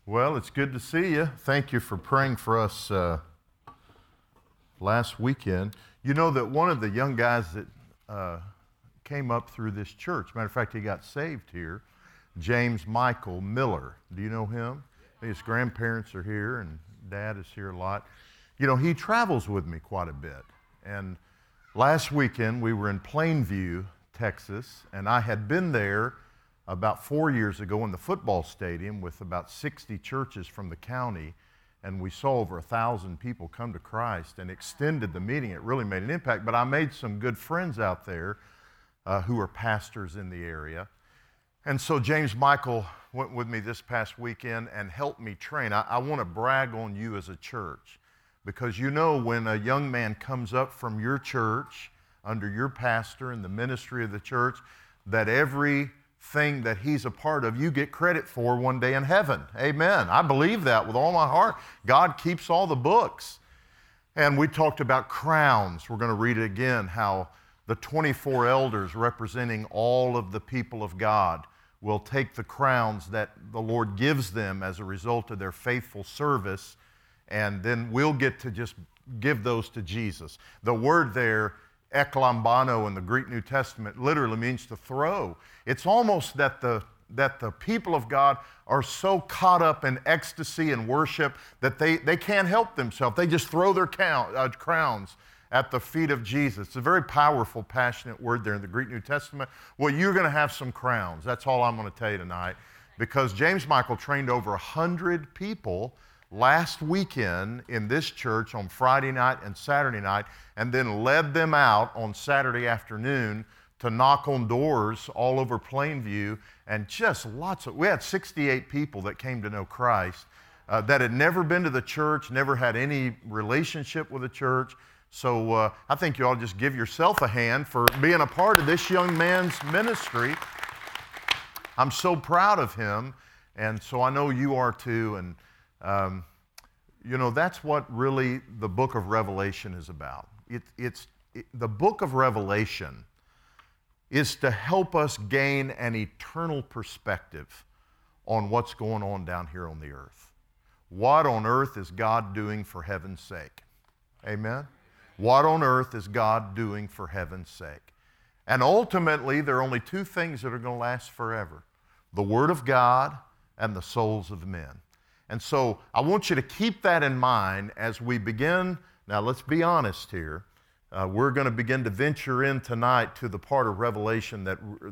Well, it's good to see you. Thank you for praying for us last weekend. You know that one of the young guys that came up through this church, matter of fact, he got saved here, James Michael Miller. Do you know him? His grandparents are here and Dad is here a lot. You know, he travels with me quite a bit. And last weekend we were in Plainview, Texas, and I had been there about 4 years ago in the football stadium with about 60 churches from the county, and we saw over 1,000 people come to Christ and extended the meeting. It really made an impact, but I made some good friends out there who are pastors in the area. And so James Michael went with me this past weekend and helped me train. I want to brag on you as a church, because you know when a young man comes up from your church under your pastor in the ministry of the church, that everything that he's a part of, you get credit for one day in heaven. Amen. I believe that with all my heart. God keeps all the books. And we talked about crowns. We're going to read it again, how the 24 elders representing all of the people of God will take the crowns that the Lord gives them as a result of their faithful service, and then we'll get to just give those to Jesus. The word there, eklambano in the Greek New Testament, literally means to throw. It's almost that the people of God are so caught up in ecstasy and worship that they can't help themselves. They just throw their crowns at the feet of Jesus. It's a very powerful, passionate word there in the Greek New Testament. Well, you're going to have some crowns. That's all I'm going to tell you tonight, because James Michael trained over 100 people last weekend in this church on Friday night and Saturday night, and then led them out on Saturday afternoon to knock on doors all over Plainview, and just we had 68 people that came to know Christ that had never been to the church, never had any relationship with the church. So I think you ought to just give yourself a hand for being a part of this young man's ministry. I'm so proud of him, and so I know you are too. And you know, that's what really the book of Revelation is about. The book of Revelation is to help us gain an eternal perspective on what's going on down here on the earth. What on earth is God doing for heaven's sake? Amen? What on earth is God doing for heaven's sake? And ultimately, there are only two things that are going to last forever: the Word of God and the souls of men. And so I want you to keep that in mind as we begin. Now, let's be honest here. We're going to begin to venture in tonight to the part of Revelation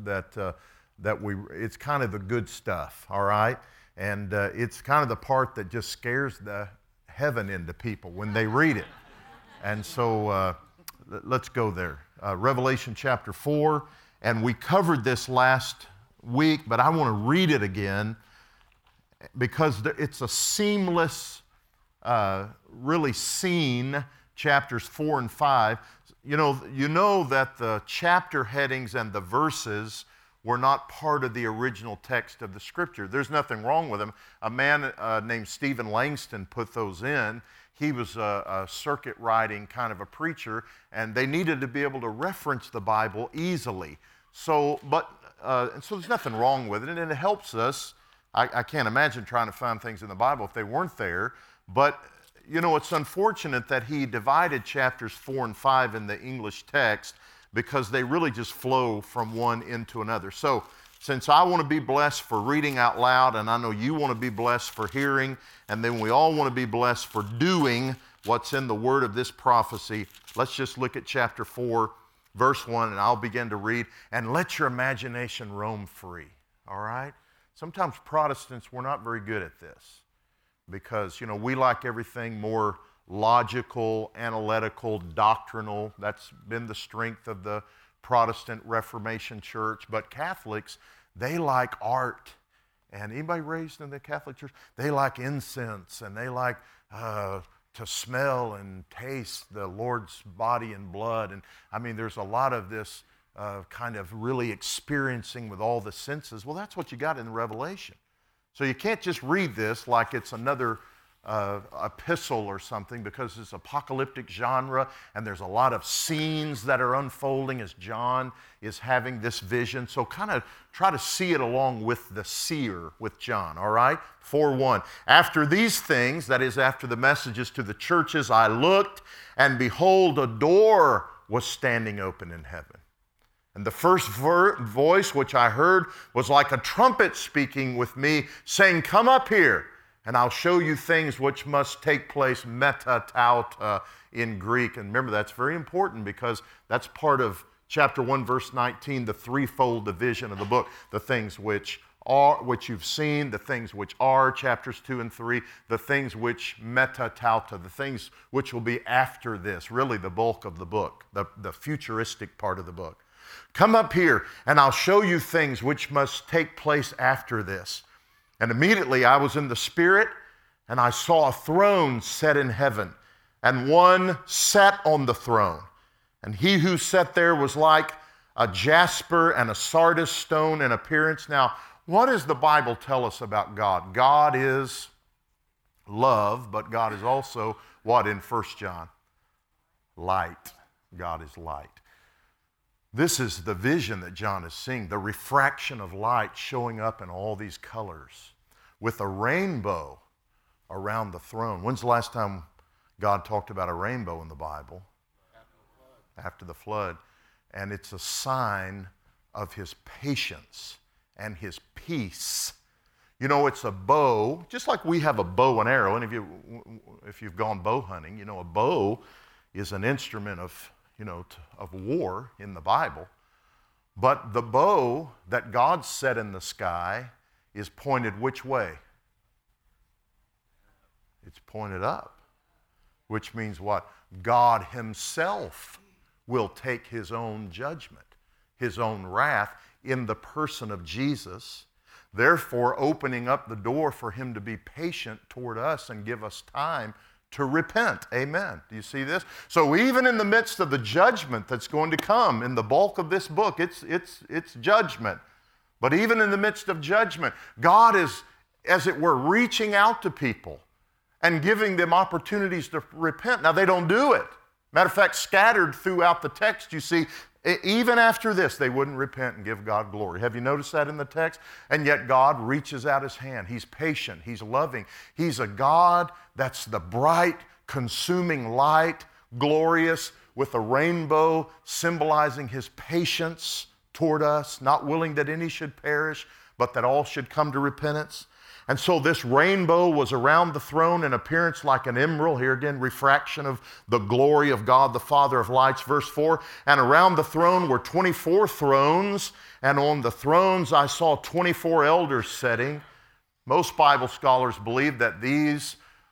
it's kind of the good stuff, all right? And it's kind of the part that just scares the heaven into people when they read it. And so let's go there. Revelation chapter 4, and we covered this last week, but I want to read it again because it's a seamless, really scene, chapters 4 and 5. You know that the chapter headings and the verses were not part of the original text of the Scripture. There's nothing wrong with them. A man named Stephen Langston put those in. He was a circuit riding kind of a preacher, and they needed to be able to reference the Bible easily. So there's nothing wrong with it, and it helps us. I can't imagine trying to find things in the Bible if they weren't there. But, you know, it's unfortunate that he divided chapters 4 and 5 in the English text, because they really just flow from one into another. So, since I want to be blessed for reading out loud, and I know you want to be blessed for hearing, and then we all want to be blessed for doing what's in the word of this prophecy, let's just look at chapter 4, verse 1, and I'll begin to read. And let your imagination roam free, all right? Sometimes Protestants, we're not very good at this, because, you know, we like everything more logical, analytical, doctrinal. That's been the strength of the Protestant Reformation Church. But Catholics, they like art. And anybody raised in the Catholic Church, they like incense, and they like to smell and taste the Lord's body and blood. And I mean, there's a lot of this kind of really experiencing with all the senses. Well, that's what you got in Revelation. So you can't just read this like it's another epistle or something, because it's apocalyptic genre and there's a lot of scenes that are unfolding as John is having this vision. So kind of try to see it along with the seer with John, all right? 4:1. After these things, that is after the messages to the churches, I looked, and behold, a door was standing open in heaven. And the first voice which I heard was like a trumpet speaking with me, saying, come up here, and I'll show you things which must take place, meta tauta in Greek. And remember, that's very important because that's part of chapter 1, verse 19, the threefold division of the book. The things which you've seen, the things which are, chapters 2 and 3, the things which meta tauta, the things which will be after this, really the bulk of the book, the futuristic part of the book. Come up here, and I'll show you things which must take place after this. And immediately I was in the Spirit, and I saw a throne set in heaven, and one sat on the throne. And he who sat there was like a jasper and a sardis stone in appearance. Now, what does the Bible tell us about God? God is love, but God is also what in 1 John? Light. God is light. This is the vision that John is seeing, the refraction of light showing up in all these colors with a rainbow around the throne. When's the last time God talked about a rainbow in the Bible? After the flood. And it's a sign of his patience and his peace. You know, it's a bow, just like we have a bow and arrow. And if you've gone bow hunting, you know a bow is an instrument of war in the Bible. But the bow that God set in the sky is pointed which way? It's pointed up, which means what? God himself will take his own judgment, his own wrath in the person of Jesus, therefore opening up the door for him to be patient toward us and give us time to repent. Amen. Do you see this? So even in the midst of the judgment that's going to come in the bulk of this book, it's judgment. But even in the midst of judgment, God is, as it were, reaching out to people and giving them opportunities to repent. Now, they don't do it. Matter of fact, scattered throughout the text, you see, even after this, they wouldn't repent and give God glory. Have you noticed that in the text? And yet God reaches out his hand. He's patient. He's loving. He's a God that's the bright, consuming light, glorious, with a rainbow symbolizing his patience toward us, not willing that any should perish, but that all should come to repentance. And so this rainbow was around the throne in appearance like an emerald. Here again, refraction of the glory of God, the Father of lights. Verse 4, and around the throne were 24 thrones, and on the thrones I saw 24 elders sitting. Most Bible scholars believe that these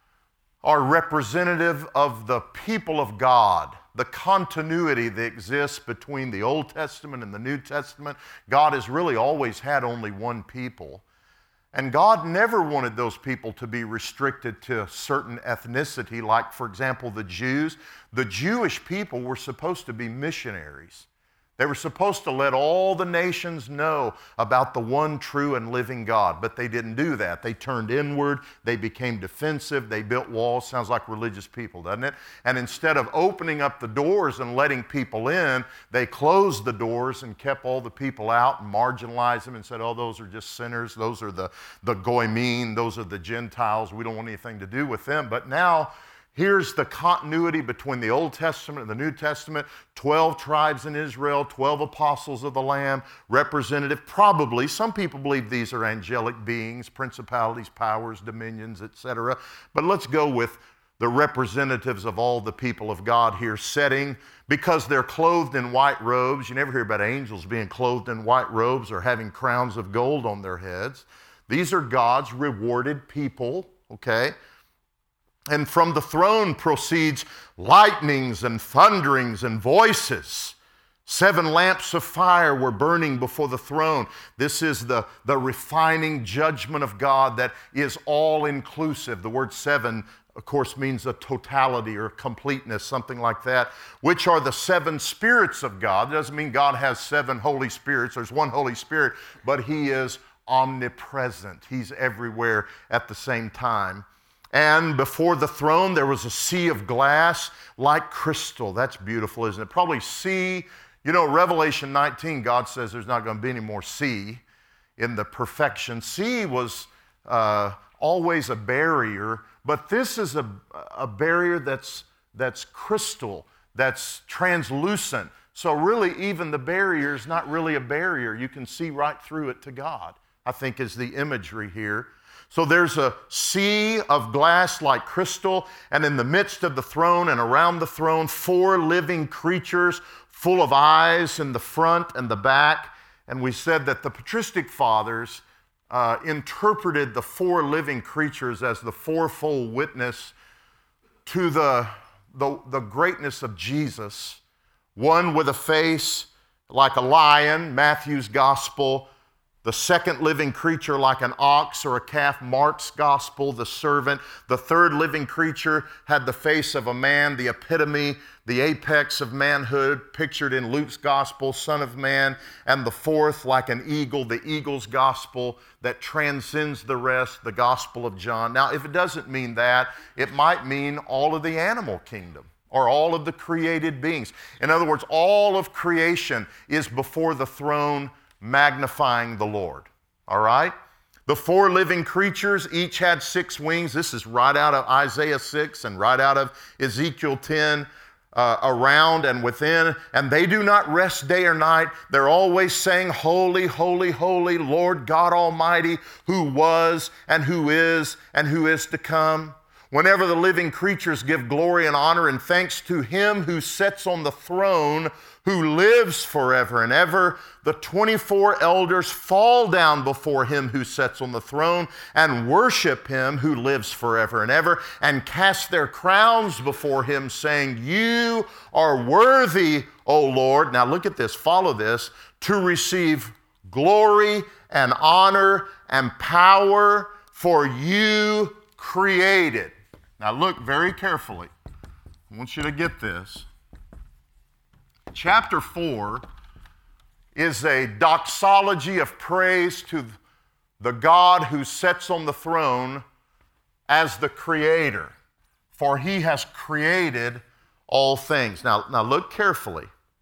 are representative of the people of God, the continuity that exists between the Old Testament and the New Testament. God has really always had only one people. And God never wanted those people to be restricted to a certain ethnicity, like, for example, the Jews. The Jewish people were supposed to be missionaries. They were supposed to let all the nations know about the one true and living God, but they didn't do that. They turned inward, they became defensive, they built walls. Sounds like religious people, doesn't it? And instead of opening up the doors and letting people in, they closed the doors and kept all the people out and marginalized them and said, oh, those are just sinners, those are the goyim, those are the Gentiles, we don't want anything to do with them. But now, here's the continuity between the Old Testament and the New Testament. 12 tribes in Israel, 12 apostles of the Lamb, representative. Probably, some people believe these are angelic beings, principalities, powers, dominions, etc. But let's go with the representatives of all the people of God here sitting, because they're clothed in white robes. You never hear about angels being clothed in white robes or having crowns of gold on their heads. These are God's rewarded people, okay? And from the throne proceeds lightnings and thunderings and voices. 7 lamps of fire were burning before the throne. This is the refining judgment of God that is all-inclusive. The word 7, of course, means a totality or completeness, something like that, which are the 7 spirits of God. It doesn't mean God has 7 Holy Spirits. There's one Holy Spirit, but he is omnipresent. He's everywhere at the same time. And before the throne, there was a sea of glass like crystal. That's beautiful, isn't it? Probably sea. You know, Revelation 19, God says there's not going to be any more sea in the perfection. Sea was always a barrier, but this is a barrier that's crystal, that's translucent. So really, even the barrier is not really a barrier. You can see right through it to God, I think is the imagery here. So there's a sea of glass like crystal, and in the midst of the throne and around the throne, 4 living creatures full of eyes in the front and the back. And we said that the patristic fathers interpreted the 4 living creatures as the fourfold witness to the greatness of Jesus. One with a face like a lion, Matthew's gospel. The second living creature like an ox or a calf, Mark's gospel, the servant. The third living creature had the face of a man, the epitome, the apex of manhood, pictured in Luke's gospel, Son of Man. And the fourth like an eagle, the eagle's gospel that transcends the rest, the gospel of John. Now, if it doesn't mean that, it might mean all of the animal kingdom or all of the created beings. In other words, all of creation is before the throne magnifying the Lord. All right? The 4 living creatures each had 6 wings. This is right out of Isaiah 6 and right out of Ezekiel 10, around and within. And they do not rest day or night. They're always saying, Holy, holy, holy, Lord God Almighty, who was and who is to come. Whenever the living creatures give glory and honor and thanks to Him who sits on the throne, who lives forever and ever, the 24 elders fall down before Him who sits on the throne and worship Him who lives forever and ever, and cast their crowns before Him, saying, You are worthy, O Lord. Now look at this, follow this, to receive glory and honor and power, for you created. Now look very carefully. I want you to get this. Chapter 4 is a doxology of praise to the God who sits on the throne as the Creator, for He has created all things. Now look carefully.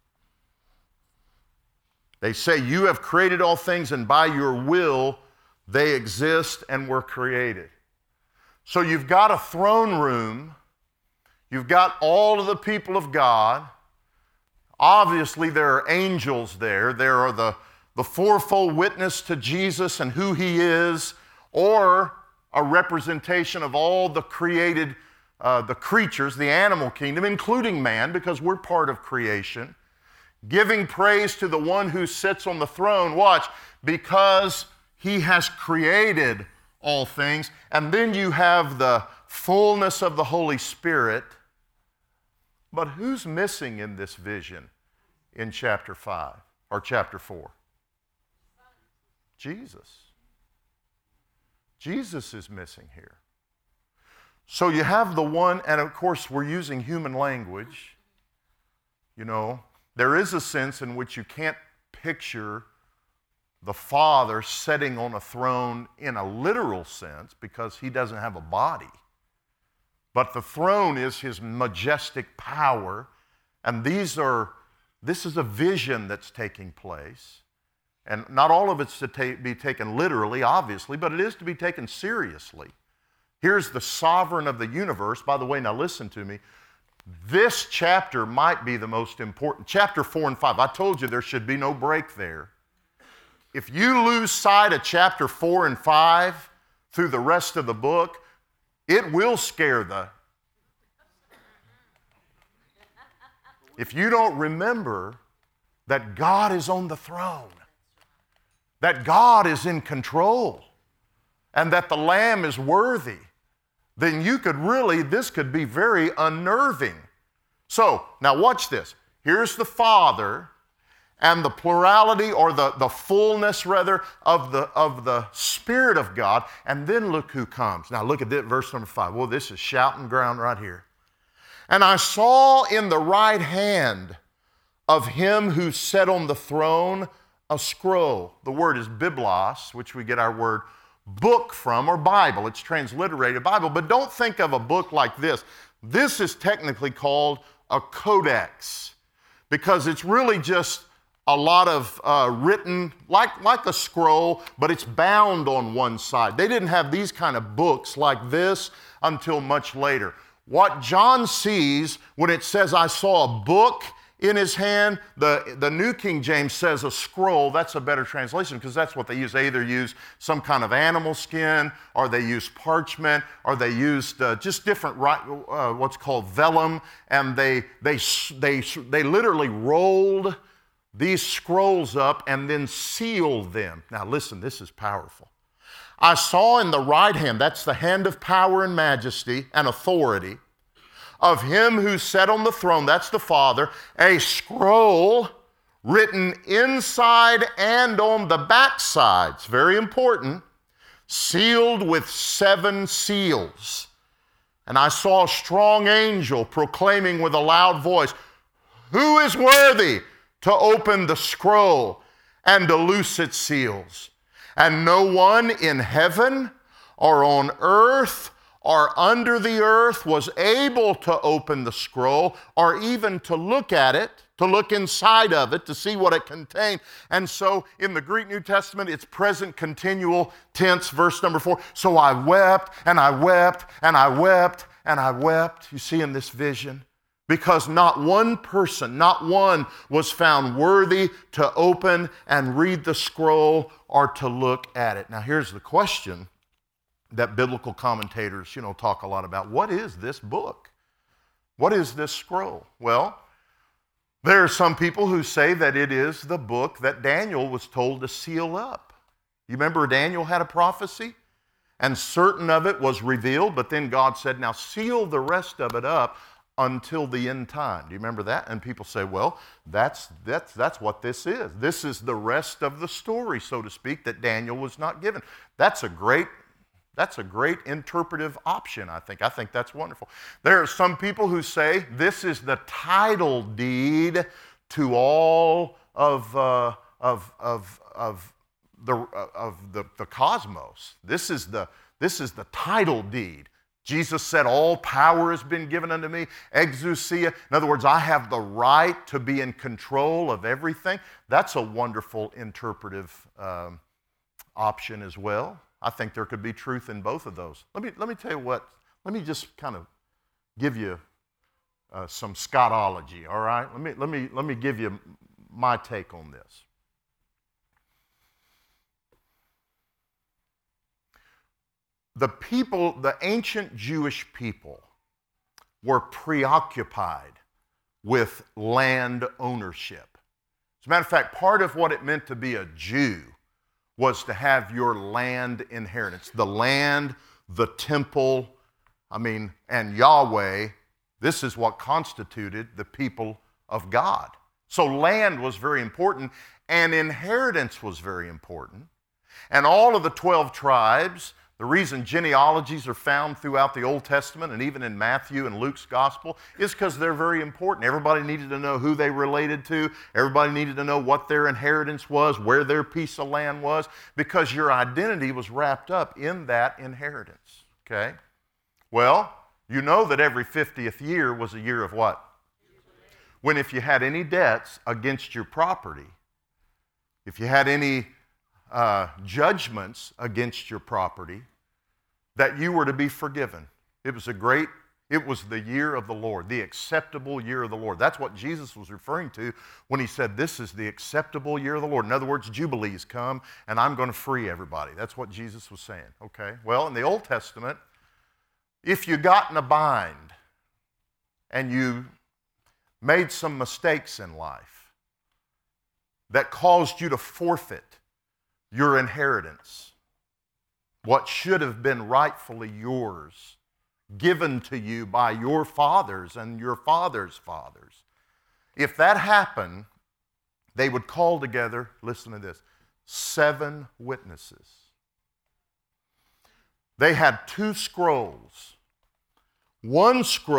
They say, You have created all things, and by your will they exist and were created. So you've got a throne room, you've got all of the people of God. Obviously there are angels there. There are the fourfold witness to Jesus and who He is, or a representation of all the created, the creatures, the animal kingdom, including man, because we're part of creation, giving praise to the one who sits on the throne. Watch, because He has created all things. And then you have the fullness of the Holy Spirit. But who's missing in this vision in chapter 5 or chapter 4? Jesus. Jesus is missing here. So you have the one, and of course we're using human language. You know, there is a sense in which you can't picture the Father sitting on a throne in a literal sense because He doesn't have a body. But the throne is His majestic power, and this is a vision that's taking place. And not all of it's to be taken literally, obviously, but it is to be taken seriously. Here's the sovereign of the universe. By the way, now listen to me. This chapter might be the most important. Chapter 4 and 5. I told you there should be no break there. If you lose sight of chapter 4 and 5 through the rest of the book, it will scare the... If you don't remember that God is on the throne, that God is in control, and that the Lamb is worthy, then this could be very unnerving. So, now watch this. Here's the Father and the plurality, or the fullness rather, of the Spirit of God. And then look who comes. Now look at this, verse number 5. Well, this is shouting ground right here. And I saw in the right hand of Him who sat on the throne a scroll. The word is biblos, which we get our word book from, or Bible. It's transliterated Bible, but don't think of a book like this. This is technically called a codex because it's really just a lot of written, like a scroll, but it's bound on one side. They didn't have these kind of books like this until much later. What John sees when it says, I saw a book in his hand, the New King James says a scroll. That's a better translation because that's what they use. They either use some kind of animal skin, or they use parchment, or they used just different what's called vellum, and they literally rolled these scrolls up and then sealed them. Now listen, this is powerful. I saw in the right hand, that's the hand of power and majesty and authority, of him who sat on the throne, that's the Father, a scroll written inside and on the backside, it's very important, sealed with 7 seals. And I saw a strong angel proclaiming with a loud voice, who is worthy to open the scroll and to loose its seals? And no one in heaven or on earth or under the earth was able to open the scroll or even to look at it, to look inside of it, to see what it contained. And so in the Greek New Testament, it's present continual tense, verse number 4. So I wept and I wept and I wept and I wept. You see in this vision? Because not one person, not one was found worthy to open and read the scroll or to look at it. Now here's the question that biblical commentators, talk a lot about. What is this book? What is this scroll? Well, there are some people who say that it is the book that Daniel was told to seal up. You remember Daniel had a prophecy? And certain of it was revealed, but then God said, now seal the rest of it up until the end time. Do you remember that? And people say, well, that's what this is. This is the rest of the story, so to speak, that Daniel was not given. That's a great interpretive option, I think. I think that's wonderful. There are some people who say this is the title deed to all of the cosmos. This is the title deed. Jesus said, all power has been given unto me, exousia. In other words, I have the right to be in control of everything. That's a wonderful interpretive option as well. I think there could be truth in both of those. Let me tell you what, let me just kind of give you some Scottology, all right? Let me give you my take on this. The ancient Jewish people were preoccupied with land ownership. As a matter of fact, part of what it meant to be a Jew was to have your land inheritance. The land, the temple, and Yahweh, this is what constituted the people of God. So land was very important, and inheritance was very important. And all of the 12 tribes, the reason genealogies are found throughout the Old Testament and even in Matthew and Luke's gospel is because they're very important. Everybody needed to know who they related to. Everybody needed to know what their inheritance was, where their piece of land was, because your identity was wrapped up in that inheritance. Okay? Well, you know that every 50th year was a year of what? When if you had any debts against your property, if you had any judgments against your property, that you were to be forgiven. It was the year of the Lord, the acceptable year of the Lord. That's what Jesus was referring to when he said, this is the acceptable year of the Lord. In other words, Jubilees come, and I'm going to free everybody. That's what Jesus was saying, okay? Well, in the Old Testament, if you got in a bind and you made some mistakes in life that caused you to forfeit your inheritance, what should have been rightfully yours, given to you by your fathers and your fathers' fathers. If that happened, they would call together, listen to this, 7 witnesses. They had 2 scrolls. On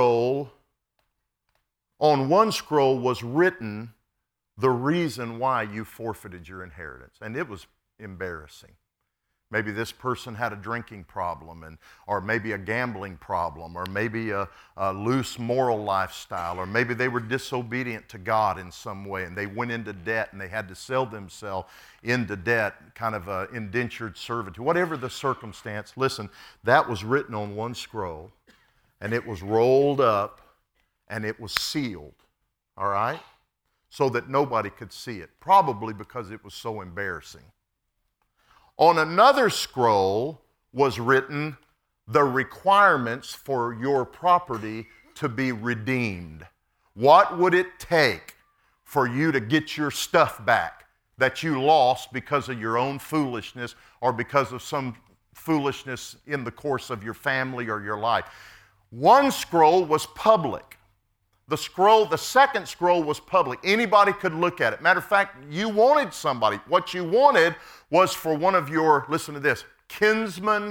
one scroll was written the reason why you forfeited your inheritance. And it was embarrassing. Maybe this person had a drinking problem, or maybe a gambling problem, or maybe a loose moral lifestyle, or maybe they were disobedient to God in some way and they went into debt and they had to sell themselves into debt, kind of indentured servitude. Whatever the circumstance, listen, that was written on one scroll and it was rolled up and it was sealed, all right, so that nobody could see it, probably because it was so embarrassing. On another scroll was written the requirements for your property to be redeemed. What would it take for you to get your stuff back that you lost because of your own foolishness or because of some foolishness in the course of your family or your life? One scroll was public. The second scroll was public. Anybody could look at it. Matter of fact, you wanted somebody. What you wanted was for one of your, listen to this, kinsmen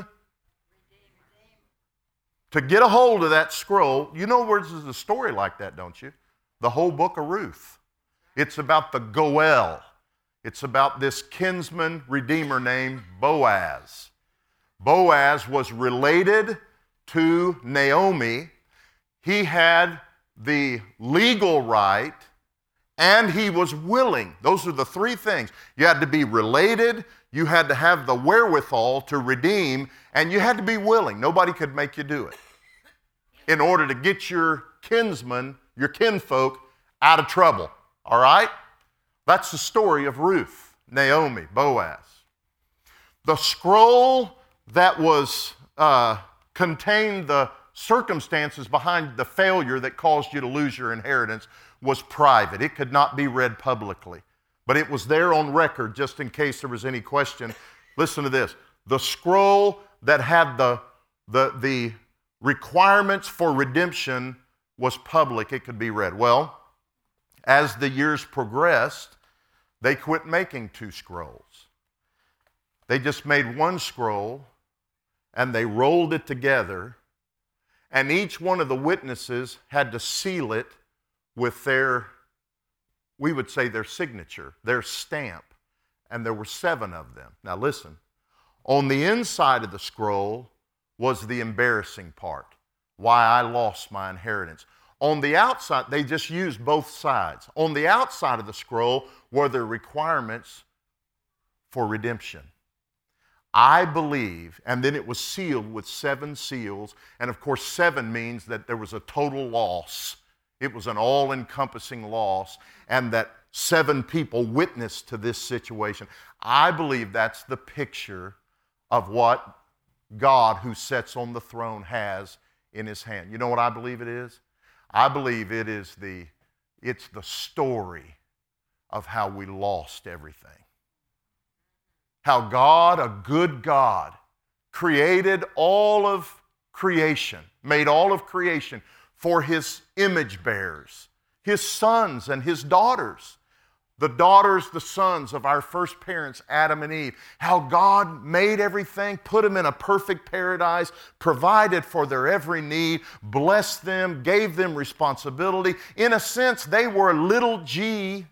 to get a hold of that scroll. You know there's a story like that, don't you? The whole book of Ruth. It's about the Goel. It's about this kinsman redeemer named Boaz. Boaz was related to Naomi. He had the legal right, and he was willing. Those are the three things. You had to be related, you had to have the wherewithal to redeem, and you had to be willing. Nobody could make you do it in order to get your kinsmen, your kinfolk, out of trouble. All right? That's the story of Ruth, Naomi, Boaz. The scroll that was contained the circumstances behind the failure that caused you to lose your inheritance was private. It could not be read publicly. But it was there on record just in case there was any question. Listen to this. The scroll that had the requirements for redemption was public. It could be read. Well, as the years progressed, they quit making two scrolls. They just made one scroll and they rolled it together. And each one of the witnesses had to seal it with their, we would say their signature, their stamp. And there were 7 of them. Now listen, on the inside of the scroll was the embarrassing part, why I lost my inheritance. On the outside, they just used both sides. On the outside of the scroll were the requirements for redemption. I believe, and then it was sealed with 7 seals, and of course 7 means that there was a total loss. It was an all-encompassing loss, and that 7 people witnessed to this situation. I believe that's the picture of what God, who sits on the throne, has in his hand. You know what I believe it is? I believe it's the story of how we lost everything. How God, a good God, created all of creation, made all of creation for his image bearers, his sons and his daughters, the sons of our first parents, Adam and Eve. How God made everything, put them in a perfect paradise, provided for their every need, blessed them, gave them responsibility. In a sense, they were little g,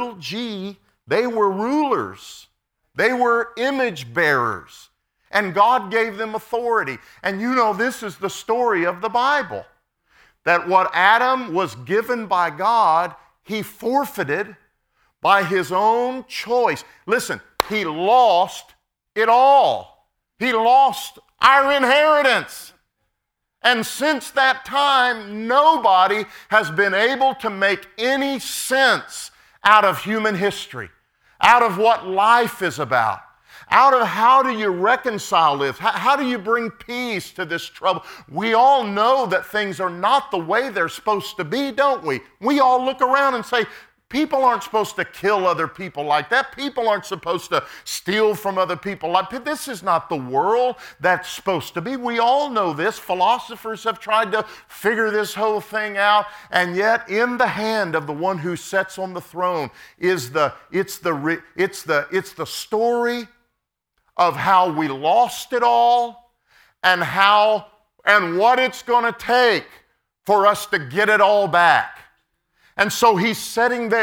they were rulers. They were image bearers, and God gave them authority. And you know, this is the story of the Bible, that what Adam was given by God, he forfeited by his own choice. Listen, he lost it all. He lost our inheritance. And since that time, nobody has been able to make any sense out of human history, out of what life is about, out of how do you reconcile this? How do you bring peace to this trouble? We all know that things are not the way they're supposed to be, don't we? We all look around and say, people aren't supposed to kill other people like that. People aren't supposed to steal from other people like that. This is not the world that's supposed to be. We all know this. Philosophers have tried to figure this whole thing out, and yet in the hand of the one who sits on the throne is it's the story of how we lost it all and what it's going to take for us to get it all back. And so he's sitting there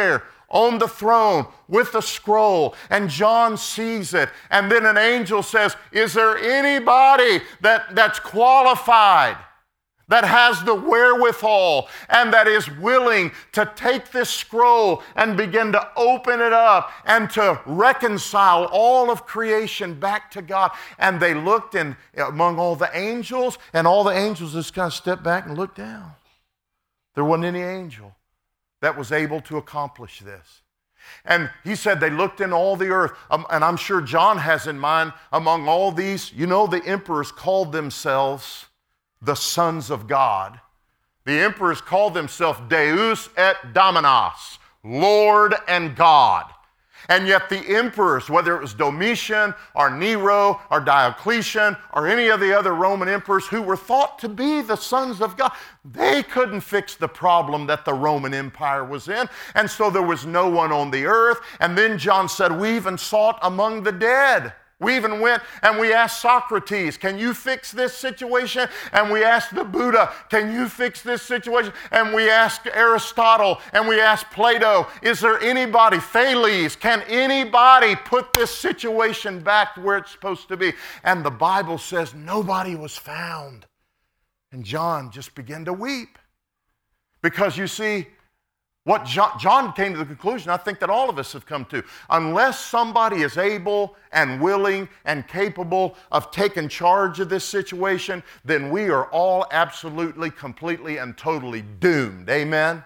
on the throne with the scroll, and John sees it. And then an angel says, is there anybody that's qualified, that has the wherewithal, and that is willing to take this scroll and begin to open it up and to reconcile all of creation back to God? And they looked in among all the angels, and all the angels just kind of stepped back and looked down. There wasn't any angel that was able to accomplish this. And he said they looked in all the earth, and I'm sure John has in mind, among all these, the emperors called themselves the sons of God. The emperors called themselves Deus et Dominus, Lord and God. And yet the emperors, whether it was Domitian or Nero or Diocletian or any of the other Roman emperors who were thought to be the sons of God, they couldn't fix the problem that the Roman Empire was in. And so there was no one on the earth. And then John said, we even sought among the dead. We even went and we asked Socrates, can you fix this situation? And we asked the Buddha, can you fix this situation? And we asked Aristotle, and we asked Plato, is there anybody, Thales, can anybody put this situation back to where it's supposed to be? And the Bible says nobody was found. And John just began to weep. Because you see, what John came to the conclusion, I think that all of us have come to, unless somebody is able and willing and capable of taking charge of this situation, then we are all absolutely, completely, and totally doomed. Amen?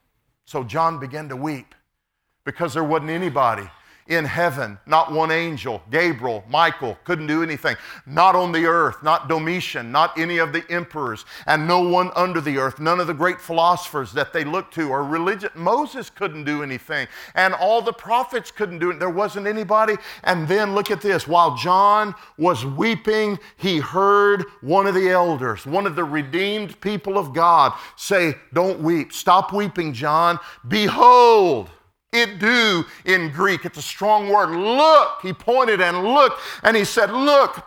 So John began to weep because there wasn't anybody in heaven, not one angel, Gabriel, Michael, couldn't do anything. Not on the earth, not Domitian, not any of the emperors, and no one under the earth, none of the great philosophers that they looked to, or religion. Moses couldn't do anything, and all the prophets couldn't do it. There wasn't anybody. And then look at this. While John was weeping, he heard one of the elders, one of the redeemed people of God, say, don't weep. Stop weeping, John. Behold, Idou in Greek, it's a strong word. Look, he pointed and looked, and he said, look,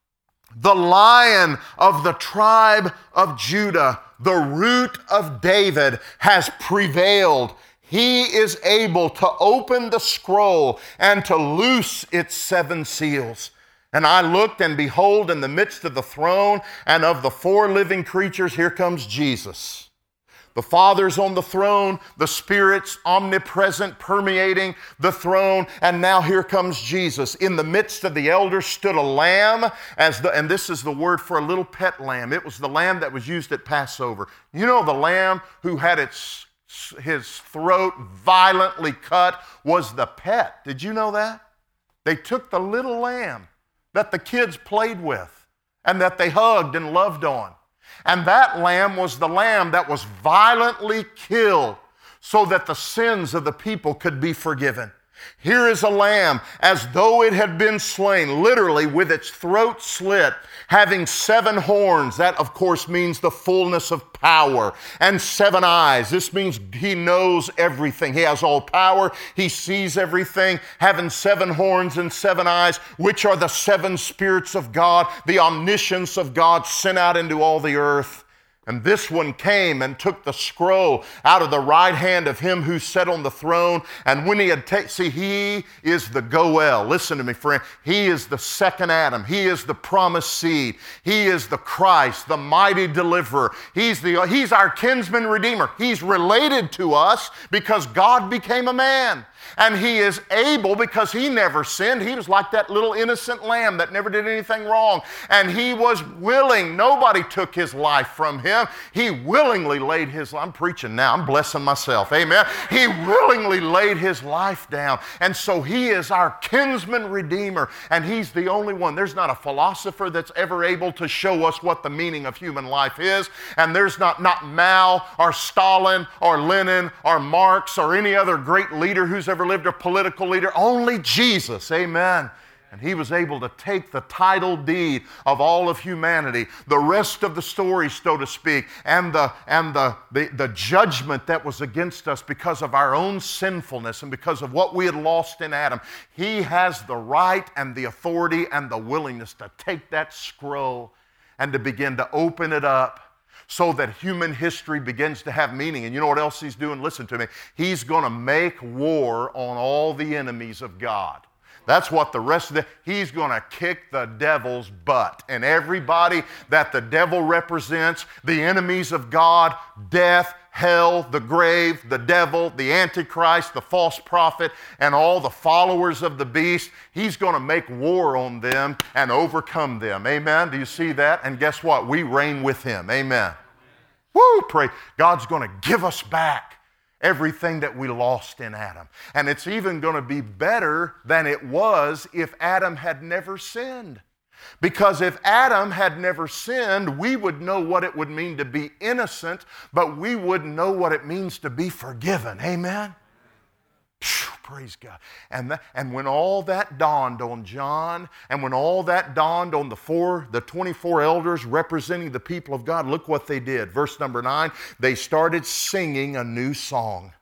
the Lion of the tribe of Judah, the Root of David, has prevailed. He is able to open the scroll and to loose its 7 seals. And I looked, and behold, in the midst of the throne and of the 4 living creatures, here comes Jesus. The Father's on the throne, the Spirit's omnipresent, permeating the throne, and now here comes Jesus. In the midst of the elders stood a lamb, and this is the word for a little pet lamb. It was the lamb that was used at Passover. You know, the lamb who had his throat violently cut was the pet. Did you know that? They took the little lamb that the kids played with and that they hugged and loved on. And that lamb was the lamb that was violently killed so that the sins of the people could be forgiven. Here is a lamb as though it had been slain, literally with its throat slit, having 7 horns. That, of course, means the fullness of power. And 7 eyes. This means he knows everything. He has all power. He sees everything. Having 7 horns and 7 eyes, which are the 7 spirits of God, the omniscience of God sent out into all the earth. And this one came and took the scroll out of the right hand of him who sat on the throne. And when he had he is the Goel. Listen to me, friend. He is the second Adam. He is the promised seed. He is the Christ, the mighty deliverer. He's our kinsman redeemer. He's related to us because God became a man. And he is able, because he never sinned. He was like that little innocent lamb that never did anything wrong. And he was willing. Nobody took his life from him. He willingly laid his life. I'm preaching now. I'm blessing myself. Amen. He willingly laid his life down. And so he is our kinsman redeemer. And he's the only one. There's not a philosopher that's ever able to show us what the meaning of human life is. And there's not Mao or Stalin or Lenin or Marx or any other great leader who's ever lived, a political leader. Only Jesus. Amen. And he was able to take the title deed of all of humanity, the rest of the story, so to speak, and the judgment that was against us because of our own sinfulness and because of what we had lost in Adam. He has the right and the authority and the willingness to take that scroll and to begin to open it up, so that human history begins to have meaning. And you know what else he's doing? Listen to me. He's going to make war on all the enemies of God. That's what the rest of he's going to kick the devil's butt. And everybody that the devil represents, the enemies of God, death, hell, the grave, the devil, the Antichrist, the false prophet, and all the followers of the beast, he's going to make war on them and overcome them. Amen? Do you see that? And guess what? We reign with him. Amen. Woo! Pray. God's going to give us back everything that we lost in Adam. And it's even going to be better than it was if Adam had never sinned. Because if Adam had never sinned, we would know what it would mean to be innocent, but we wouldn't know what it means to be forgiven. Amen? Praise God. And when all that dawned on John, and when all that dawned on the 24 elders representing the people of God, look what they did. Verse number 9, they started singing a new song,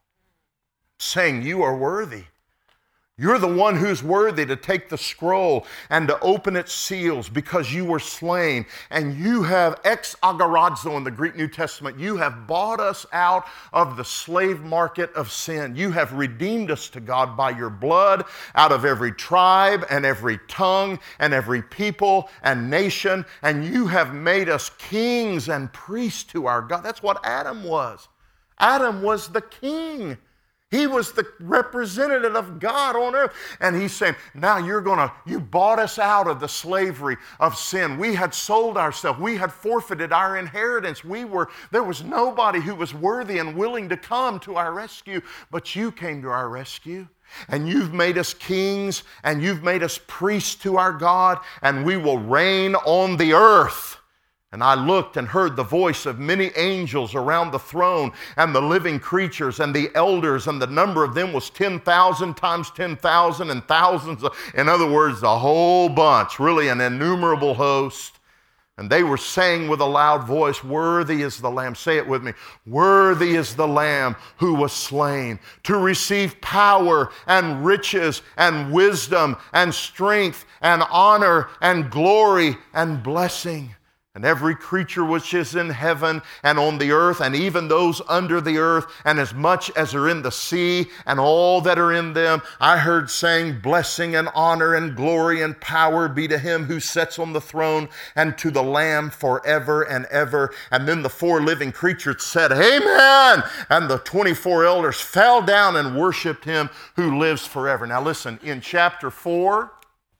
saying, "You are worthy. You're the one who's worthy to take the scroll and to open its seals, because you were slain, and you have ex agorazo in the Greek New Testament. You have bought us out of the slave market of sin. You have redeemed us to God by your blood out of every tribe and every tongue and every people and nation, and you have made us kings and priests to our God." That's what Adam was. Adam was the king. He was the representative of God on earth. And he's saying, now you bought us out of the slavery of sin. We had sold ourselves. We had forfeited our inheritance. There was nobody who was worthy and willing to come to our rescue, but you came to our rescue. And you've made us kings, and you've made us priests to our God, and we will reign on the earth. And I looked and heard the voice of many angels around the throne and the living creatures and the elders, and the number of them was 10,000 times 10,000 and thousands. In other words, a whole bunch, really an innumerable host. And they were saying with a loud voice, "Worthy is the Lamb." Say it with me. "Worthy is the Lamb who was slain to receive power and riches and wisdom and strength and honor and glory and blessing." And every creature which is in heaven and on the earth, and even those under the earth, and as much as are in the sea, and all that are in them, I heard saying, "Blessing and honor and glory and power be to him who sits on the throne and to the Lamb forever and ever." And then the 4 living creatures said, "Amen!" And the 24 elders fell down and worshiped him who lives forever. Now listen, in chapter 4,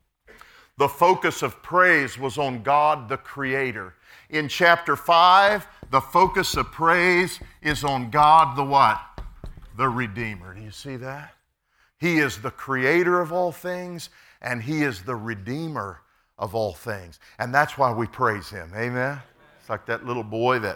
the focus of praise was on God the Creator. In chapter 5, the focus of praise is on God the what? The Redeemer. Do you see that? He is the Creator of all things, and He is the Redeemer of all things. And that's why we praise Him. Amen? It's like that little boy that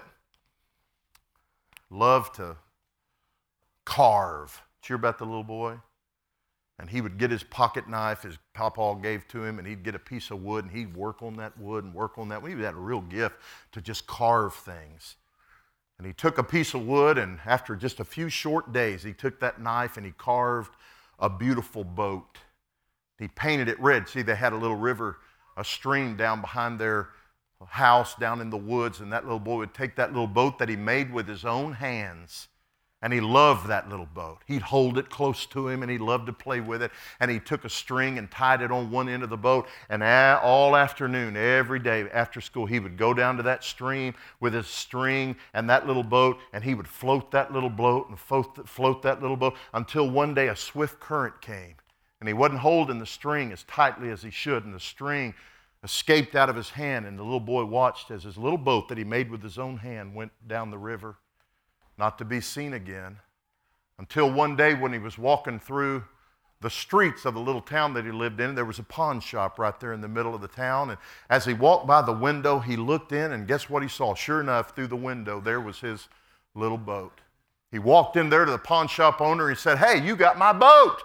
loved to carve. Did you hear about the little boy? And he would get his pocket knife, his papa gave to him, and he'd get a piece of wood, and he'd work on that wood and work on that. He had a real gift to just carve things. And he took a piece of wood, and after just a few short days, he took that knife and he carved a beautiful boat. He painted it red. See, they had a little river, a stream down behind their house down in the woods, and that little boy would take that little boat that he made with his own hands. And he loved that little boat. He'd hold it close to him, and he loved to play with it. And he took a string and tied it on one end of the boat. And all afternoon, every day after school, he would go down to that stream with his string and that little boat, and he would float that little boat and float that little boat until one day a swift current came. And he wasn't holding the string as tightly as he should, and the string escaped out of his hand. And the little boy watched as his little boat that he made with his own hand went down the river, not to be seen again, until one day when he was walking through the streets of the little town that he lived in, there was a pawn shop right there in the middle of the town. And as he walked by the window, he looked in, and guess what he saw? Sure enough, through the window, there was his little boat. He walked in there to the pawn shop owner and he said, "Hey, you got my boat."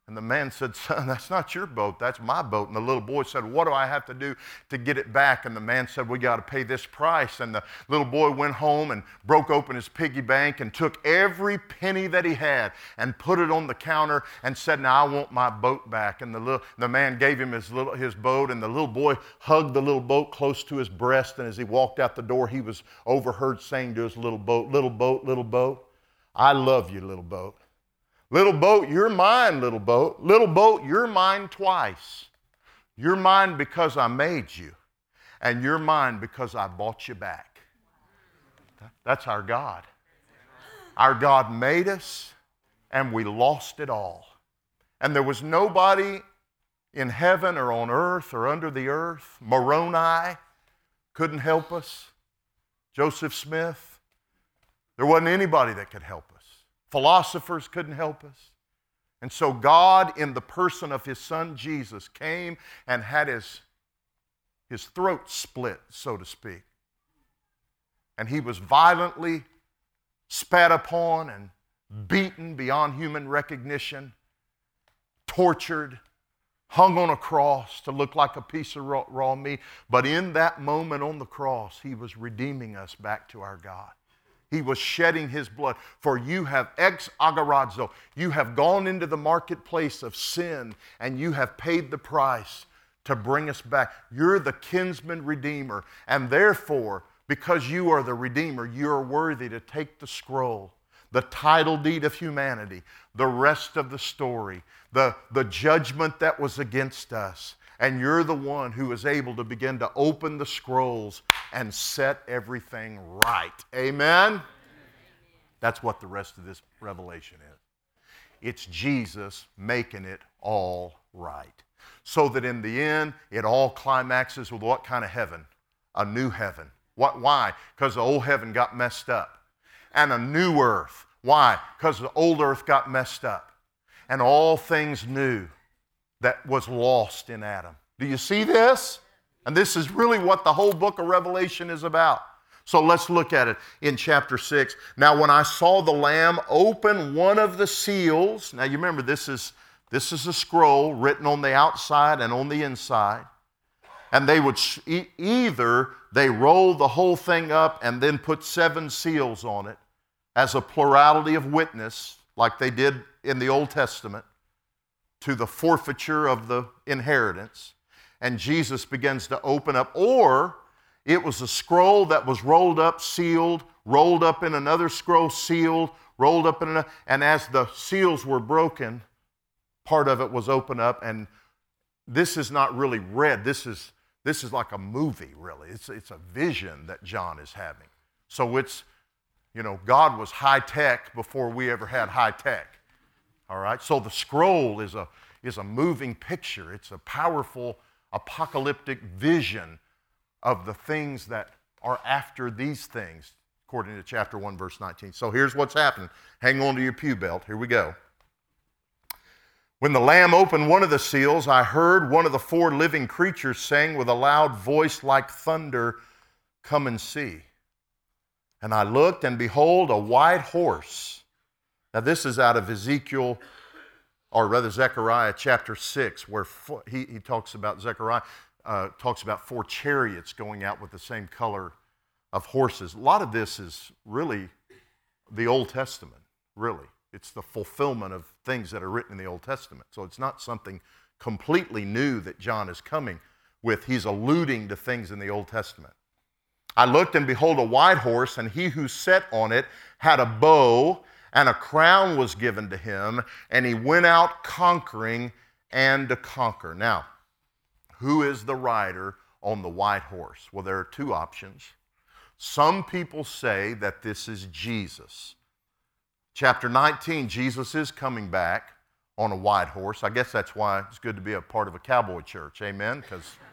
And the man said, son, that's not your boat, that's my boat. And the little boy said, what do I have to do to get it back? And the man said, we got to pay this price. And the little boy went home and broke open his piggy bank and took every penny that he had and put it on the counter and said, now I want my boat back. And the man gave him his boat, and the little boy hugged the little boat close to his breast. And as he walked out the door, he was overheard saying to his little boat, little boat, little boat, I love you, little boat. Little boat, you're mine, little boat. Little boat, you're mine twice. You're mine because I made you, and you're mine because I bought you back. That's our God. Our God made us, and we lost it all. And there was nobody in heaven or on earth or under the earth. Moroni couldn't help us. Joseph Smith. There wasn't anybody that could help us. Philosophers couldn't help us. And so God, in the person of His Son Jesus, came and had his throat split, so to speak. And He was violently spat upon and beaten beyond human recognition, tortured, hung on a cross to look like a piece of raw meat. But in that moment on the cross, He was redeeming us back to our God. He was shedding His blood. For you have ex agorazo. You have gone into the marketplace of sin and you have paid the price to bring us back. You're the kinsman redeemer. And therefore, because you are the redeemer, you are worthy to take the scroll, the title deed of humanity, the rest of the story, the judgment that was against us. And you're the one who is able to begin to open the scrolls and set everything right. Amen? That's what the rest of this revelation is. It's Jesus making it all right. So that in the end, it all climaxes with what kind of heaven? A new heaven. Why? Because the old heaven got messed up. And a new earth. Why? Because the old earth got messed up. And all things new that was lost in Adam. Do you see this? And this is really what the whole book of Revelation is about. So let's look at it in chapter 6. Now when I saw the Lamb open one of the seals, now you remember this is a scroll written on the outside and on the inside. And they would either they roll the whole thing up and then put 7 seals on it as a plurality of witness, like they did in the Old Testament, to the forfeiture of the inheritance, and Jesus begins to open up. Or it was a scroll that was rolled up, sealed, rolled up in another scroll, sealed, rolled up in another, and as the seals were broken, part of it was opened up. And this is not really read. This is like a movie, really. It's a vision that John is having. So it's, God was high tech before we ever had high tech. All right, so the scroll is a moving picture. It's a powerful apocalyptic vision of the things that are after these things, according to chapter 1, verse 19. So here's what's happening. Hang on to your pew belt. Here we go. When the Lamb opened one of the seals, I heard one of the 4 living creatures saying with a loud voice like thunder, "Come and see." And I looked, and behold, a white horse. Now this is out of Ezekiel, or rather Zechariah chapter 6, where he talks about, Zechariah talks about 4 chariots going out with the same color of horses. A lot of this is really the Old Testament, really. It's the fulfillment of things that are written in the Old Testament. So it's not something completely new that John is coming with. He's alluding to things in the Old Testament. I looked, and behold, a white horse, and he who sat on it had a bow, and a crown was given to him, and he went out conquering and to conquer. Now, who is the rider on the white horse? Well, there are 2 options. Some people say that this is Jesus. Chapter 19, Jesus is coming back on a white horse. I guess that's why it's good to be a part of a cowboy church. Amen?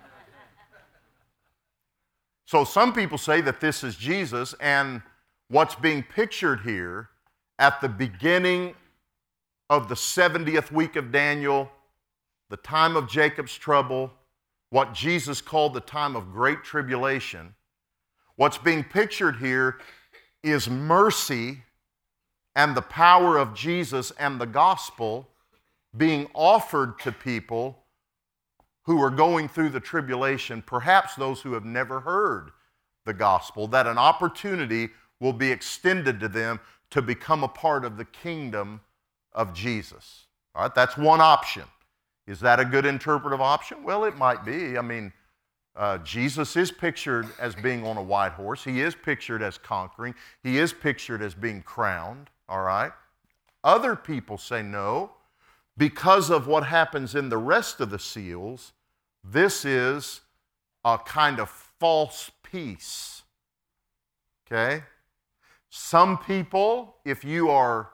So some people say that this is Jesus, and what's being pictured here at the beginning of the 70th week of Daniel, the time of Jacob's trouble, what Jesus called the time of great tribulation, what's being pictured here is mercy and the power of Jesus and the gospel being offered to people who are going through the tribulation, perhaps those who have never heard the gospel, that an opportunity will be extended to them to become a part of the kingdom of Jesus. All right, that's one option. Is that a good interpretive option? Well, it might be. I mean, Jesus is pictured as being on a white horse. He is pictured as conquering. He is pictured as being crowned. All right? Other people say no. Because of what happens in the rest of the seals, this is a kind of false peace. Okay? Some people, if you are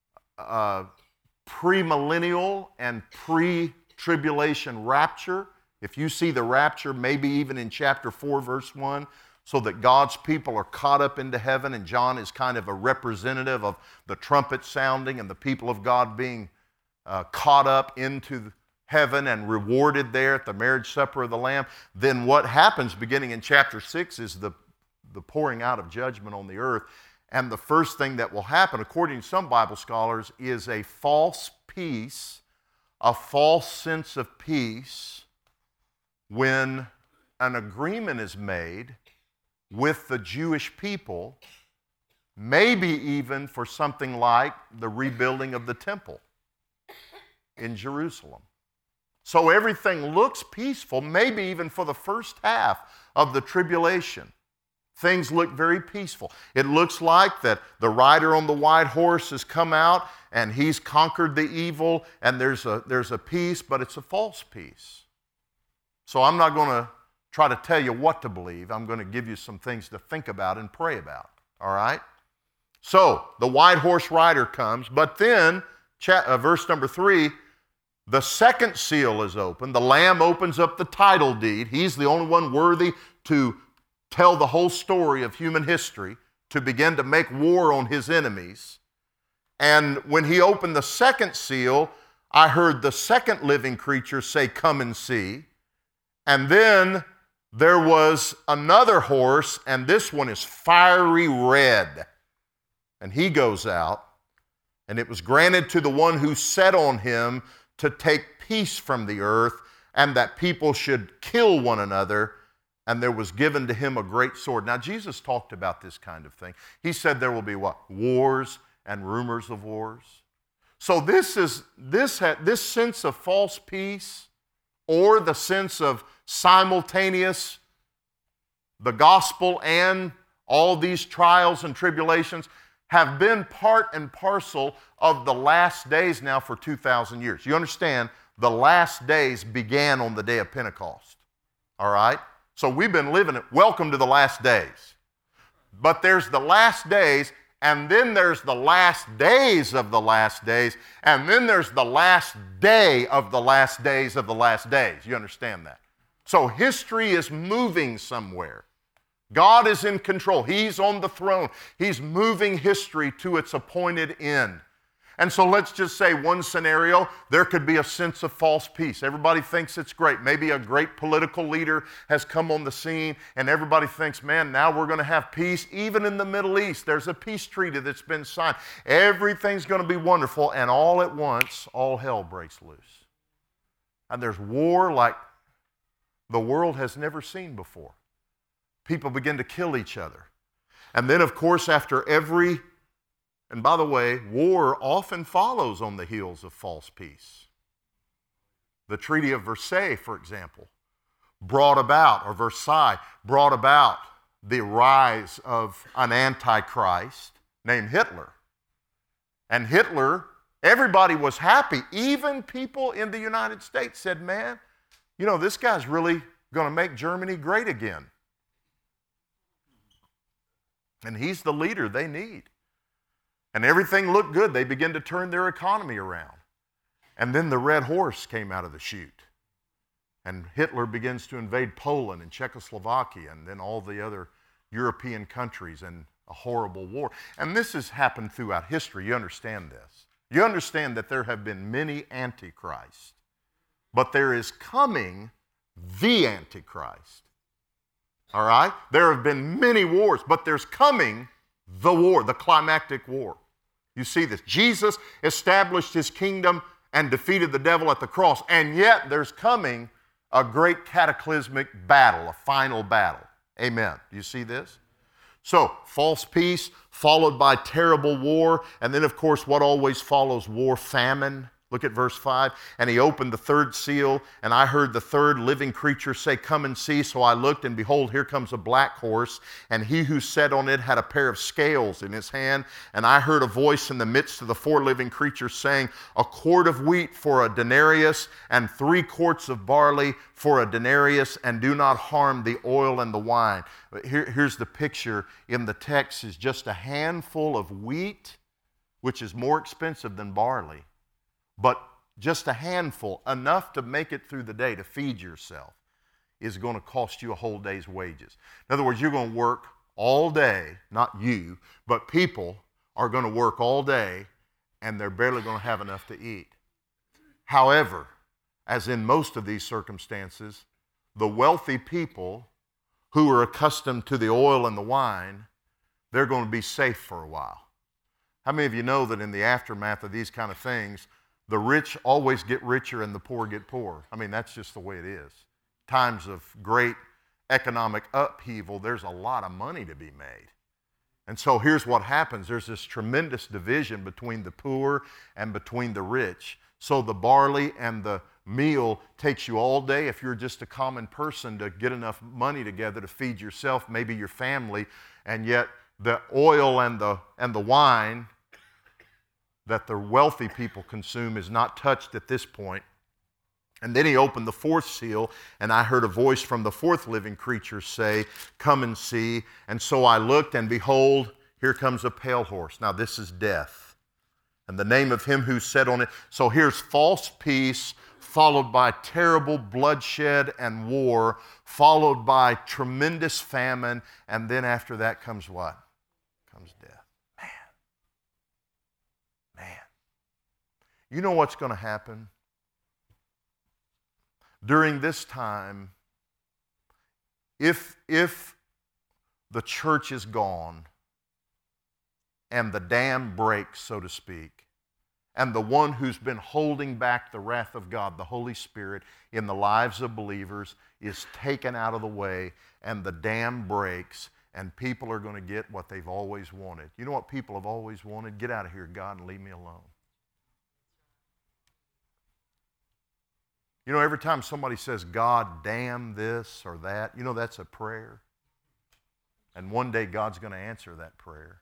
premillennial and pre-tribulation rapture, if you see the rapture maybe even in chapter 4, verse 1, so that God's people are caught up into heaven, and John is kind of a representative of the trumpet sounding and the people of God being caught up into heaven and rewarded there at the marriage supper of the Lamb, then what happens beginning in chapter 6 is the pouring out of judgment on the earth. And the first thing that will happen, according to some Bible scholars, is a false peace, a false sense of peace, when an agreement is made with the Jewish people, maybe even for something like the rebuilding of the temple in Jerusalem. So everything looks peaceful, maybe even for the first half of the tribulation. Things look very peaceful. It looks like that the rider on the white horse has come out and he's conquered the evil, and there's a peace, but it's a false peace. So I'm not going to try to tell you what to believe. I'm going to give you some things to think about and pray about. All right? So the white horse rider comes, but then, verse number 3, the second seal is opened. The Lamb opens up the title deed. He's the only one worthy to tell the whole story of human history, to begin to make war on his enemies. And when he opened the second seal, I heard the second living creature say, "Come and see." And then there was another horse, and this one is fiery red. And he goes out, and it was granted to the one who sat on him to take peace from the earth, and that people should kill one another, and there was given to him a great sword. Now, Jesus talked about this kind of thing. He said there will be what? Wars and rumors of wars. So this sense of false peace, or the sense of simultaneous, the gospel and all these trials and tribulations, have been part and parcel of the last days now for 2,000 years. You understand, the last days began on the day of Pentecost. All right? So we've been living it. Welcome to the last days. But there's the last days, and then there's the last days of the last days, and then there's the last day of the last days of the last days. You understand that? So history is moving somewhere. God is in control. He's on the throne. He's moving history to its appointed end. And so let's just say one scenario, there could be a sense of false peace. Everybody thinks it's great. Maybe a great political leader has come on the scene, and everybody thinks, man, now we're going to have peace. Even in the Middle East, there's a peace treaty that's been signed. Everything's going to be wonderful, and all at once, all hell breaks loose. And there's war like the world has never seen before. People begin to kill each other. And then, of course, and by the way, war often follows on the heels of false peace. The Treaty of Versailles, for example, brought about the rise of an antichrist named Hitler. And Hitler, everybody was happy. Even people in the United States said, man, you know, this guy's really going to make Germany great again. And he's the leader they need. And everything looked good. They began to turn their economy around. And then the red horse came out of the chute. And Hitler begins to invade Poland and Czechoslovakia and then all the other European countries, and a horrible war. And this has happened throughout history. You understand this. You understand that there have been many antichrists. But there is coming the Antichrist. All right? There have been many wars, but there's coming the war, the climactic war. You see this. Jesus established his kingdom and defeated the devil at the cross. And yet there's coming a great cataclysmic battle, a final battle. Amen. Do you see this? So, false peace followed by terrible war. And then, of course, what always follows war? Famine. Look at verse 5. And he opened the third seal, and I heard the third living creature say, "Come and see." So I looked, and behold, here comes a black horse, and he who sat on it had a pair of scales in his hand. And I heard a voice in the midst of the four living creatures saying, "A quart of wheat for a denarius, and 3 quarts of barley for a denarius, and do not harm the oil and the wine." Here's the picture in the text: is just a handful of wheat, which is more expensive than barley. But just a handful, enough to make it through the day to feed yourself, is going to cost you a whole day's wages. In other words, you're going to work all day, not you, but people are going to work all day, and they're barely going to have enough to eat. However, as in most of these circumstances, the wealthy people who are accustomed to the oil and the wine, they're going to be safe for a while. How many of you know that in the aftermath of these kind of things, the rich always get richer and the poor get poorer? I mean, that's just the way it is. Times of great economic upheaval, there's a lot of money to be made. And so here's what happens. There's this tremendous division between the poor and between the rich. So the barley and the meal takes you all day, if you're just a common person, to get enough money together to feed yourself, maybe your family, and yet the oil and the wine that the wealthy people consume is not touched at this point. And then he opened the fourth seal, and I heard a voice from the fourth living creature say, "Come and see." And so I looked, and behold, here comes a pale horse. Now this is death, and the name of him who sat on it. So here's false peace, followed by terrible bloodshed and war, followed by tremendous famine, and then after that comes what? Comes death. You know what's going to happen? During this time, if the church is gone and the dam breaks, so to speak, and the one who's been holding back the wrath of God, the Holy Spirit, in the lives of believers is taken out of the way, and the dam breaks, and people are going to get what they've always wanted. You know what people have always wanted? Get out of here, God, and leave me alone. You know, every time somebody says, "God, damn this or that," you know that's a prayer. And one day God's going to answer that prayer.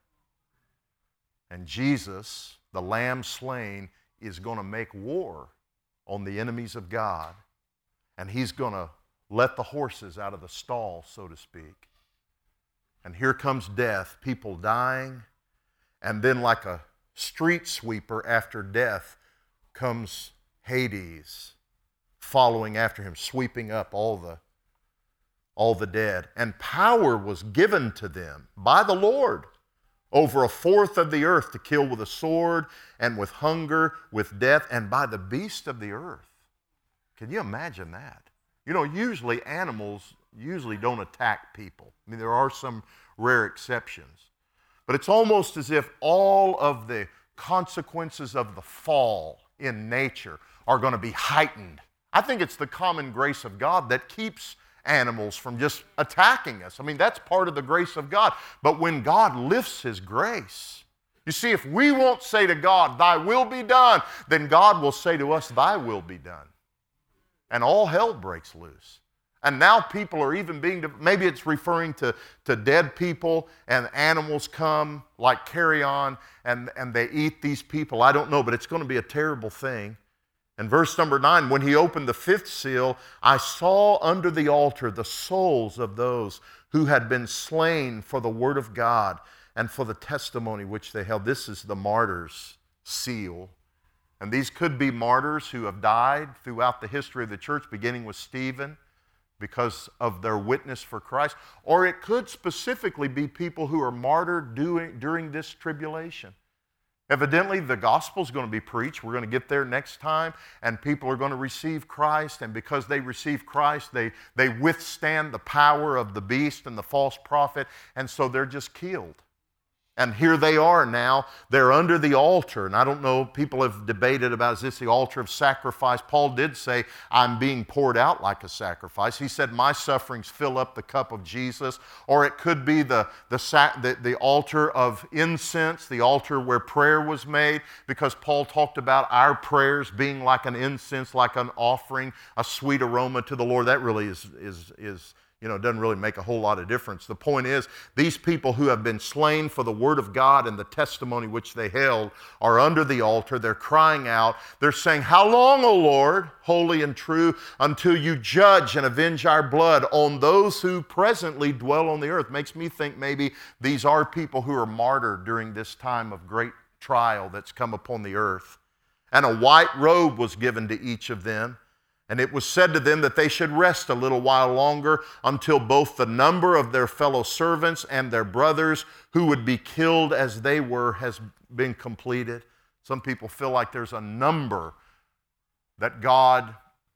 And Jesus, the Lamb slain, is going to make war on the enemies of God. And he's going to let the horses out of the stall, so to speak. And here comes death, people dying. And then like a street sweeper after death comes Hades, following after him, sweeping up all the dead. And power was given to them by the Lord over 1/4 of the earth to kill with a sword and with hunger, with death, and by the beast of the earth. Can you imagine that? You know, usually animals don't attack people. I mean, there are some rare exceptions. But it's almost as if all of the consequences of the fall in nature are going to be heightened. I think it's the common grace of God that keeps animals from just attacking us. I mean, that's part of the grace of God. But when God lifts his grace, you see, if we won't say to God, "Thy will be done," then God will say to us, "Thy will be done." And all hell breaks loose. And now people are even maybe it's referring to dead people, and animals come like carrion and they eat these people. I don't know, but it's going to be a terrible thing. And verse number 9, when he opened the fifth seal, I saw under the altar the souls of those who had been slain for the word of God and for the testimony which they held. This is the martyr's seal. And these could be martyrs who have died throughout the history of the church, beginning with Stephen, because of their witness for Christ. Or it could specifically be people who are martyred during this tribulation. Evidently, the gospel is going to be preached. We're going to get there next time, and people are going to receive Christ, and because they receive Christ, they withstand the power of the beast and the false prophet, and so they're just killed. And here they are now. They're under the altar. And I don't know, people have debated about, is this the altar of sacrifice? Paul did say, I'm being poured out like a sacrifice. He said, my sufferings fill up the cup of Jesus. Or it could be the altar of incense, the altar where prayer was made, because Paul talked about our prayers being like an incense, like an offering, a sweet aroma to the Lord. That really is doesn't really make a whole lot of difference. The point is, these people who have been slain for the word of God and the testimony which they held are under the altar. They're crying out. They're saying, how long, O Lord, holy and true, until you judge and avenge our blood on those who presently dwell on the earth? Makes me think maybe these are people who are martyred during this time of great trial that's come upon the earth. And a white robe was given to each of them. And it was said to them that they should rest a little while longer until both the number of their fellow servants and their brothers who would be killed as they were has been completed. Some people feel like there's a number that God,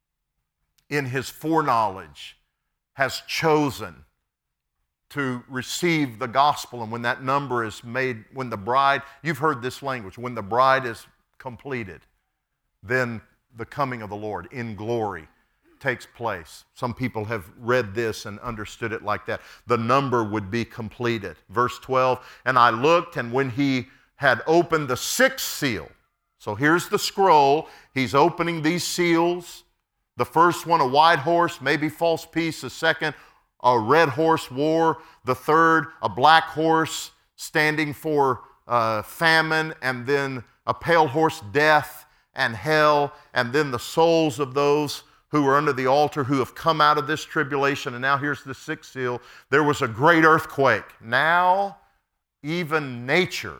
in His foreknowledge, has chosen to receive the gospel. And when that number is made, when the bride, you've heard this language, when the bride is completed, then the coming of the Lord in glory takes place. Some people have read this and understood it like that. The number would be completed. Verse 12, and I looked, and when He had opened the sixth seal, so here's the scroll, He's opening these seals. The first one, a white horse, maybe false peace. The second, a red horse, war. The third, a black horse, standing for famine. And then a pale horse, death and hell, and then the souls of those who were under the altar who have come out of this tribulation. And now here's the sixth seal. There was a great earthquake. Now even nature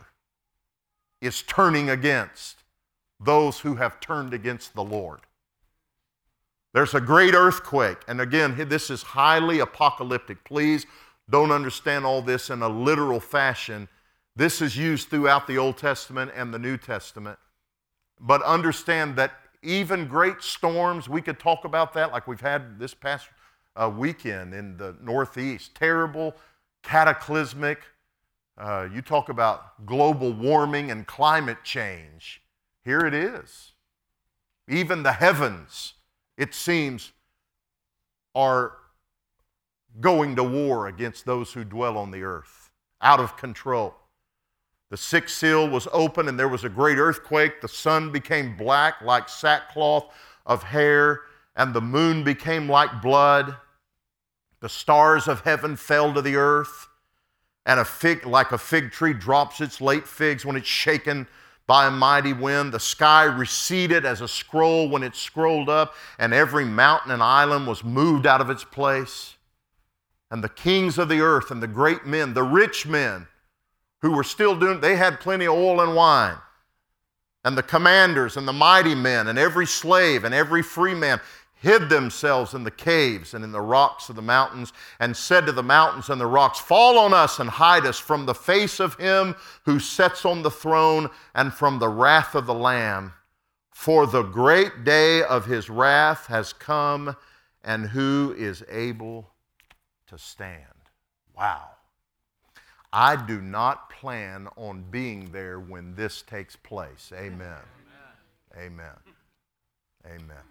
is turning against those who have turned against the Lord. There's a great earthquake. And again, this is highly apocalyptic. Please don't understand all this in a literal fashion. This is used throughout the Old Testament and the New Testament. But understand that even great storms, we could talk about that like we've had this past weekend in the Northeast. Terrible, cataclysmic. You talk about global warming and climate change. Here it is. Even the heavens, it seems, are going to war against those who dwell on the earth. Out of control. The sixth seal was open, and there was a great earthquake. The sun became black like sackcloth of hair, and the moon became like blood. The stars of heaven fell to the earth, and like a fig tree drops its late figs when it's shaken by a mighty wind. The sky receded as a scroll when it scrolled up, and every mountain and island was moved out of its place. And the kings of the earth and the great men, the rich men, who were still they had plenty of oil and wine. And the commanders and the mighty men and every slave and every free man hid themselves in the caves and in the rocks of the mountains and said to the mountains and the rocks, fall on us and hide us from the face of Him who sits on the throne and from the wrath of the Lamb. For the great day of His wrath has come, and who is able to stand? Wow. I do not plan on being there when this takes place. Amen. Amen. Amen.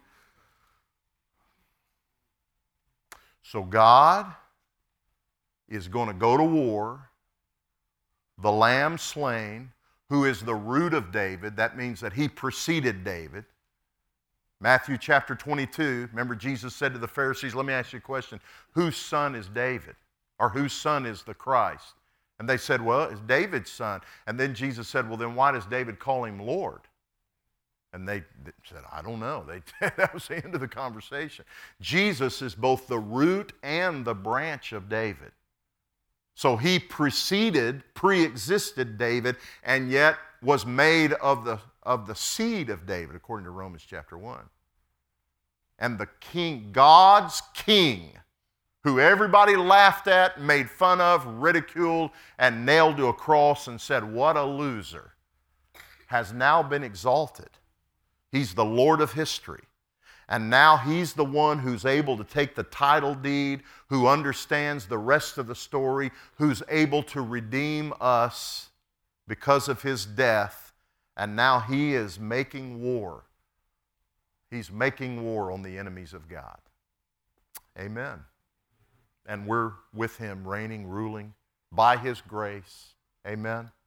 So God is going to go to war. The Lamb slain, who is the root of David. That means that He preceded David. Matthew chapter 22, remember Jesus said to the Pharisees, let me ask you a question. Whose son is David? Or whose son is the Christ? And they said, well, it's David's son. And then Jesus said, well, then why does David call Him Lord? And they said, I don't know. That was the end of the conversation. Jesus is both the root and the branch of David. So He pre-existed David, and yet was made of the seed of David, according to Romans chapter 1. And the king, God's king, who everybody laughed at, made fun of, ridiculed, and nailed to a cross and said, what a loser, has now been exalted. He's the Lord of history. And now He's the one who's able to take the title deed, who understands the rest of the story, who's able to redeem us because of his death, and now he is making war. He's making war on the enemies of God. Amen. And we're with him, reigning, ruling by his grace. Amen.